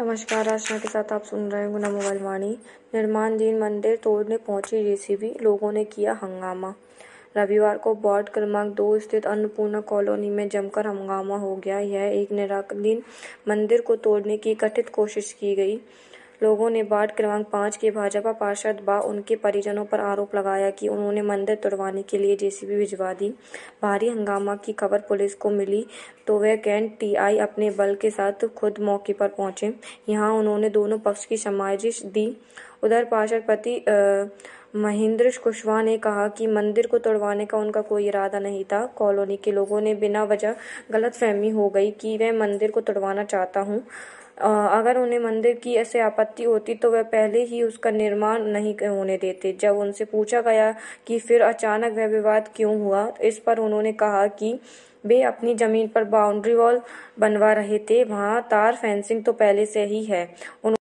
नमस्कार, रचना के साथ आप सुन रहे हैं गुना मोबाइल वाणी। निर्माणाधीन मंदिर तोड़ने पहुंची जेसीबी, लोगों ने किया हंगामा। रविवार को वार्ड क्रमांक 2 स्थित अन्नपूर्णा कॉलोनी में जमकर हंगामा हो गया। यह एक निर्माणाधीन मंदिर को तोड़ने की कथित कोशिश की गई। लोगों ने वार्ड क्रमांक 5 के भाजपा पार्षद व उनके परिजनों पर आरोप लगाया कि उन्होंने मंदिर तोड़वाने के लिए जेसीबी भिजवा दी। भारी हंगामा की खबर पुलिस को मिली तो वह कैंट टीआई अपने बल के साथ खुद मौके पर पहुंचे। यहां उन्होंने दोनों पक्ष की समाजिश दी। उधर पार्षद पति महेंद्र कुशवाहा ने कहा कि मंदिर को तोड़वाने का उनका कोई इरादा नहीं था। कॉलोनी के लोगों ने बिना वजह गलतफहमी हो गई कि वह मंदिर को तोड़वाना चाहता हूँ। अगर उन्हें मंदिर की ऐसे आपत्ति होती तो वह पहले ही उसका निर्माण नहीं होने देते। जब उनसे पूछा गया कि फिर अचानक वह विवाद क्यों हुआ, इस पर उन्होंने कहा कि वे अपनी जमीन पर बाउंड्री वॉल बनवा रहे थे, वहां तार फेंसिंग तो पहले से ही है।